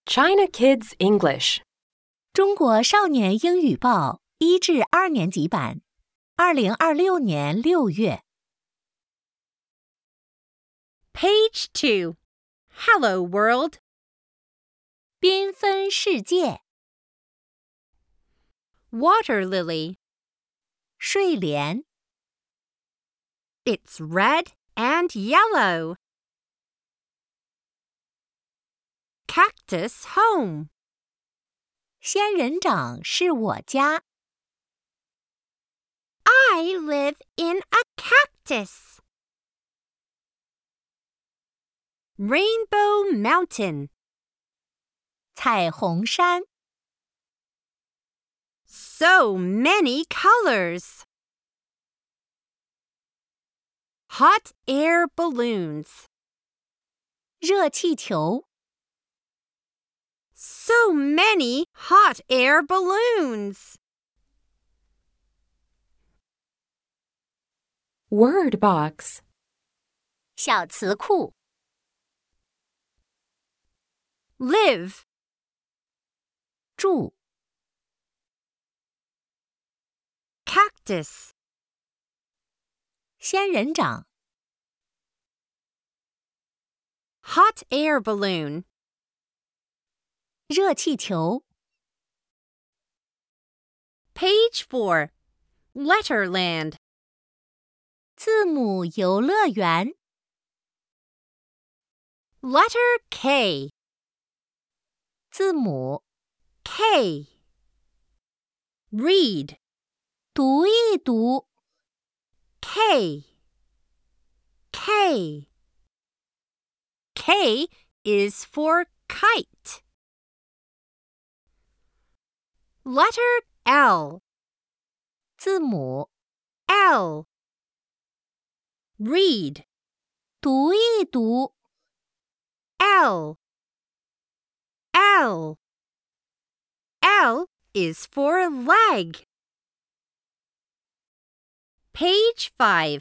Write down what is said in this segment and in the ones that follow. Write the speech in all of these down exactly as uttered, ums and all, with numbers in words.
China Kids English 中国少年英语报一至二年级版，二零二六年六月。 Page two. Hello World. 缤纷世界。 Water lily. 睡莲。 It's red and yellow. Cactus home. 仙人掌是我家。 I live in a cactus. Rainbow mountain. 彩虹山。 So many colors. Hot air balloons. 热气球。 So many hot air balloons. Word box 小词库。 Live. 住。 Cactus. 仙人掌。 Hot air balloon. 热气球。 Page four. Letterland. 字母游乐园。 Letter K. 字母 K. Read. 读一读。 K. K. K is for kite. Letter L. 字母 L. Read. 读一读。 L. L. L is for leg. Page five.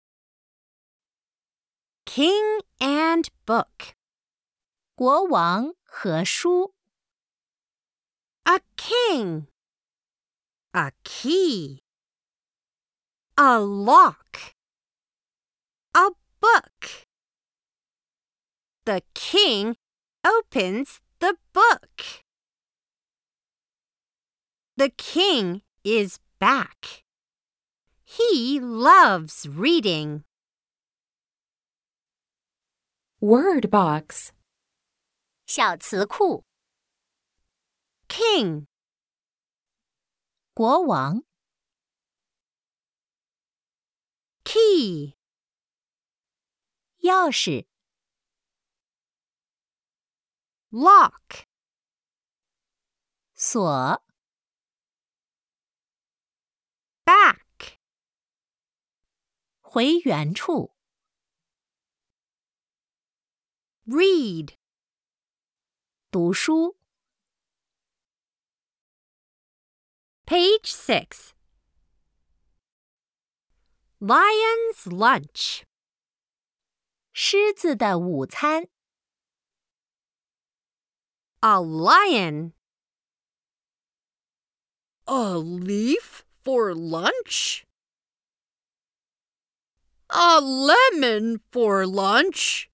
King and book. 国王和书。 A king. A key. A lock. A book. The king opens the book. The king is back. He loves reading. Word box 小词库。 King. 国王。 Key. 钥匙。 Lock. 锁。 Back. 回原处。 Read. 读书。 Page six. Lion's lunch. 狮子的午餐。 A lion. A leaf for lunch? A lemon for lunch?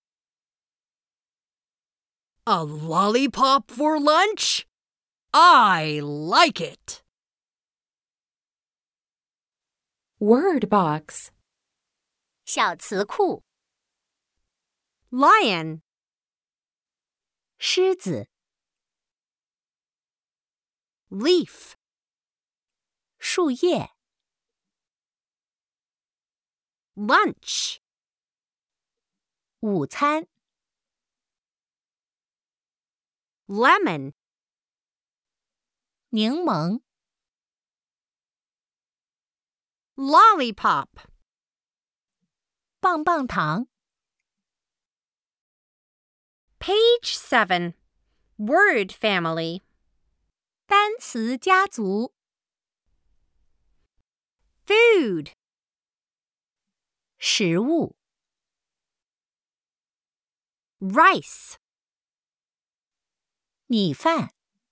A lollipop for lunch? I like it. Word box 小词库。 Lion. 狮子。 Leaf. 树叶。 Lunch. 午餐。 Lemon. 柠檬。 Lollipop. 棒棒糖。 Page seven. Word family. 单词家族。 Food. 食物。 Rice. 米饭。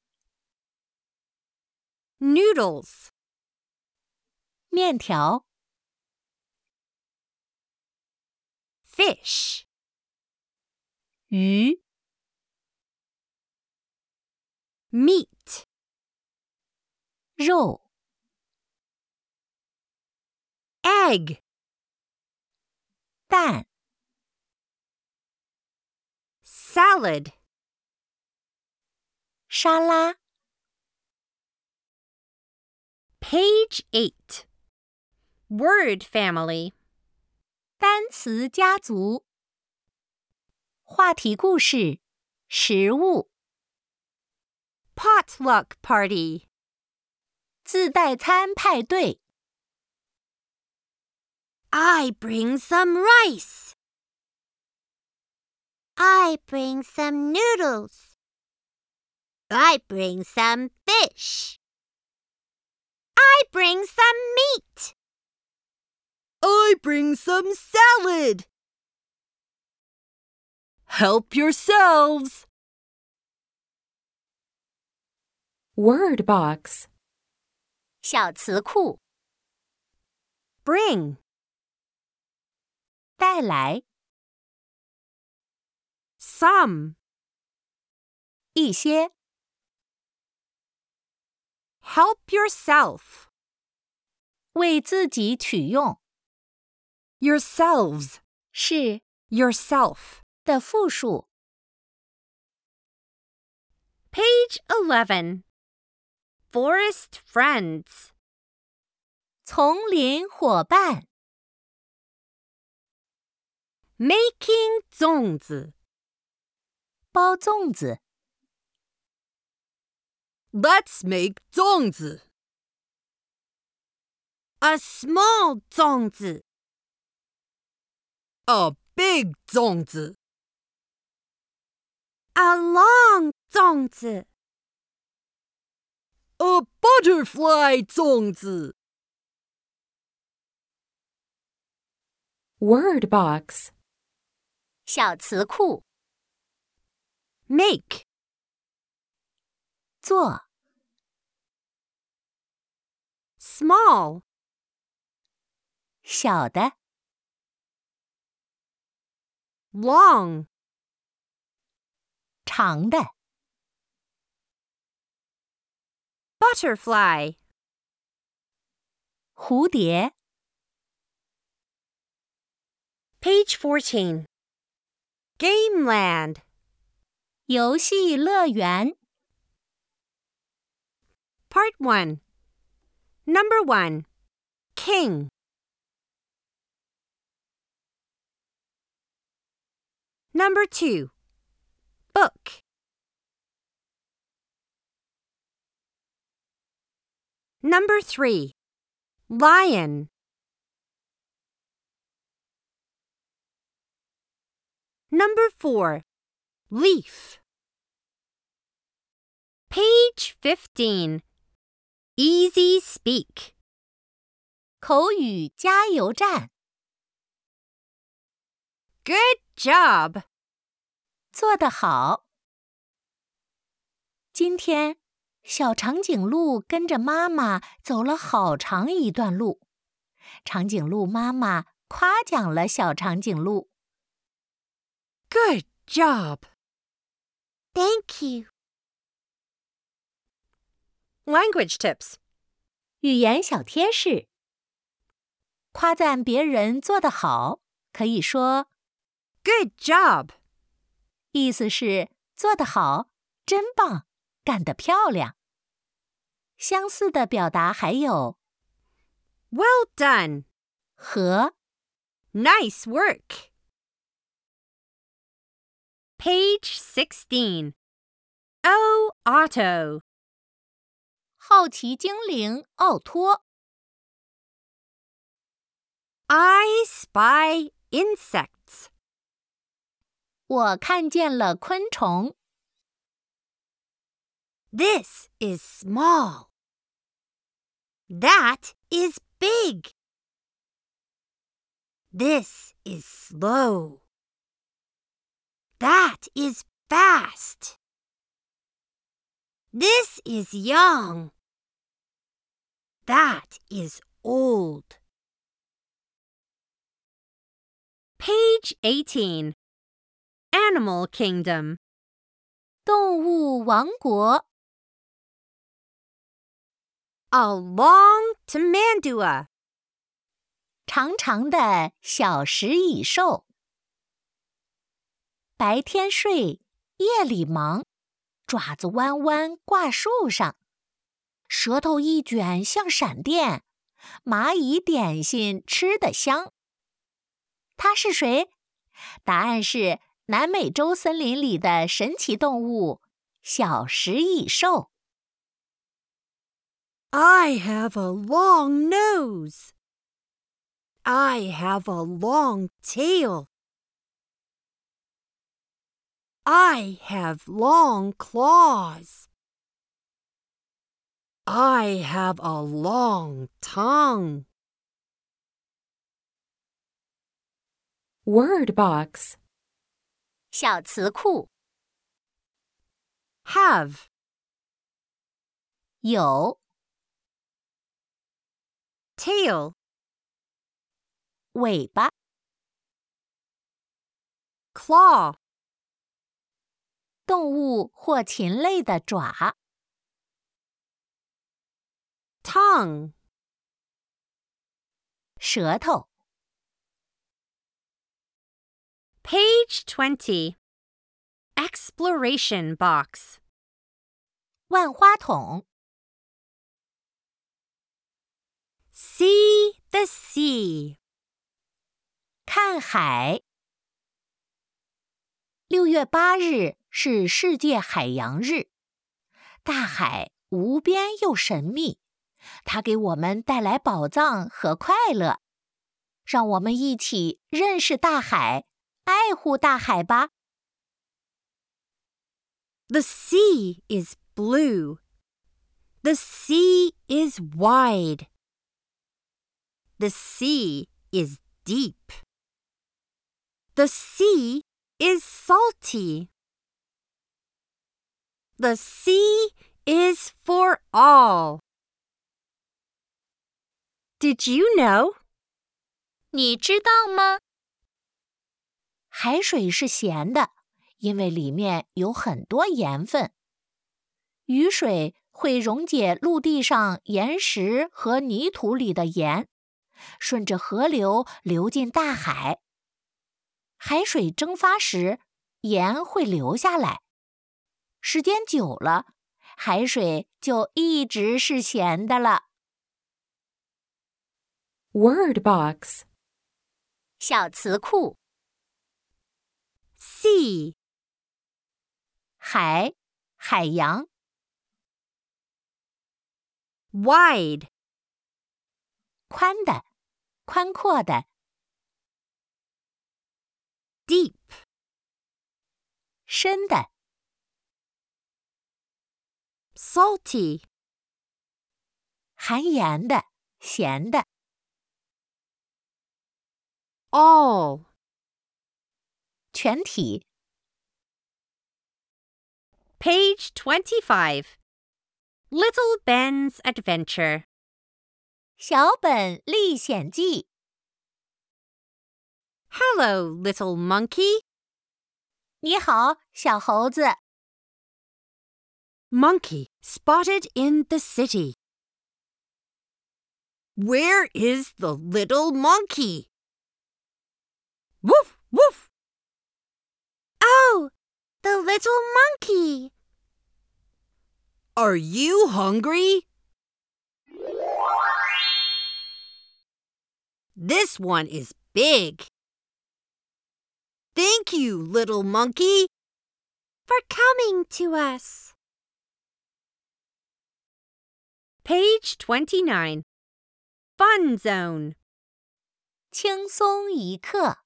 Noodles. 面条。 Fish. 鱼。 Meat. 肉。 Egg. 蛋。 Salad. 沙拉。 Page eight. Word family. 单词家族。话题故事：食物。 Potluck party. 自带餐派对。 I bring some rice. I bring some noodles. I bring some fish. I bring some meat. I bring some salad. Help yourselves. Word box. 小词库。 Bring. 带来。 Some. 一些。 Help yourself. 为自己取用。 Yourselves. 是 Yourself. 的复数。 Page eleven. Forest friends. 丛林伙伴。 Making 粽子. 包粽子。 Let's make 粽子. A small 粽子. A big 粽子. A long 粽子. A butterfly 粽子. Word box. 小词库。 Make. 做。 Small. 小的。 Long. 长的。 Butterfly. 蝴蝶。 Page fourteen. Gameland. 游戏乐园。 Part one. Number one. King. Number two. Book. Number three. Lion. Number four. Leaf. Page fifteen. Easy speak. 口语加油站。 Good job. 做得好。今天，小长颈鹿跟着妈妈走了好长一段路。长颈鹿妈妈夸奖了小长颈鹿。 Good job. Thank you. Language tips. 语言小贴士。夸赞别人做得好，可以说 Good job. 意思是做得好，真棒，干得漂亮。相似的表达还有 Well done. 和 Nice work. Page sixteen. Oh, Otto. 好奇精灵奥托。 I spy insects. 我看见了昆虫。 This is small. That is big. This is slow. That is fast. This is young. That is old. Page eighteen. Animal Kingdom. 动物王国 A long tamandua. 长长的小食蚁兽，白天睡，夜里忙，爪子弯弯挂树上，舌头一卷像闪电，蚂蚁点心吃得香。它是谁？答案是南美洲森林里的神奇动物小食蚁兽。 I have a long nose. I have a long tail. I have long claws. I have a long tongue. Word box. 小词库 Have. 有 Tail. 尾巴 Claw. 动物或禽类的爪 Tongue. 舌头 Page twenty. Exploration box. 万花筒 See the sea. 看海。六月八日是世界海洋日，大海无边又神秘，它给我们带来宝藏和快乐。让我们一起认识大海，爱护大海吧。 The sea is blue. The sea is wide. The sea is deep. The sea is salty. The sea is for all. Did you know? 你知道吗？海水是咸的，因为里面有很多盐分。雨水会溶解陆地上岩石和泥土里的盐，顺着河流流进大海。海水蒸发时，盐会流下来，时间久了，海水就一直是咸的了。 Word box. 小词库 Sea. 海，海洋 Wide. 宽的，宽阔的 Deep. 深的 Salty. 含盐的，咸的 All. 全体 Page twenty-five. Little Ben's Adventure. 小本历险记 Hello, little monkey. 你好，小猴子 Monkey spotted in the city. Where is the little monkey? Woof, woof. Oh, the little monkey. Are you hungry? This one is big. Thank you, little monkey, for coming to us. Page twenty-nine. Fun Zone. 轻松一刻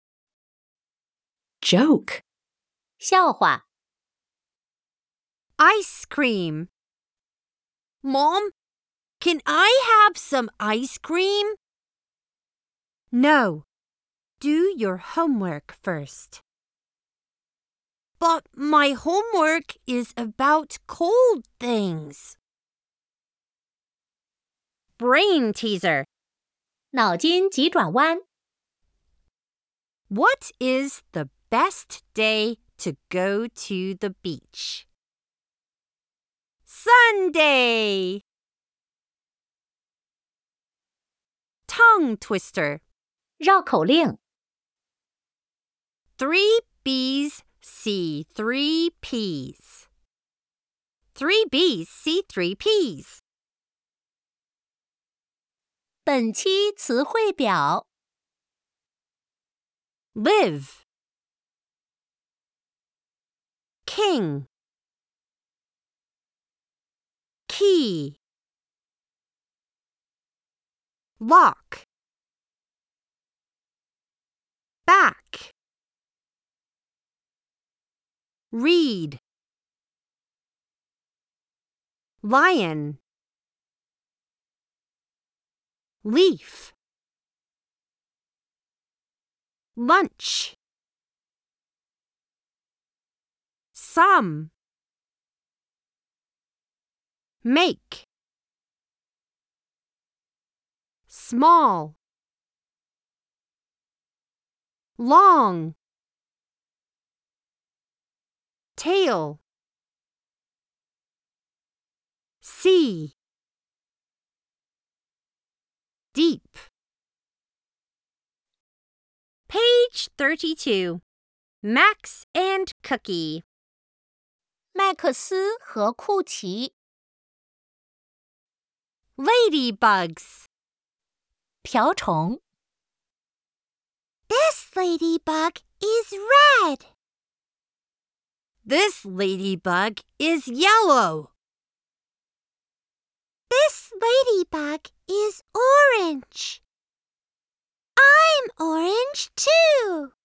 Joke. 笑话 Ice cream. Mom, can I have some ice cream? No. Do your homework first. But my homework is about cold things. Brain teaser. 脑筋急转弯。 What is the best day to go to the beach? Sunday. Tongue twister. 绕口令。 Three bees see three peas. Three bees see three peas. 本期词汇表。 Live. King. Key. Lock. Back. Read. Lion. Leaf. Lunch. Some. Make. Small. Long. Tail. See. Deep. Page thirty-two. Max and Cookie. 麦克斯和库奇。 Ladybugs. 瓢虫。 This ladybug is red. This ladybug is yellow. This ladybug is orange. I'm orange too.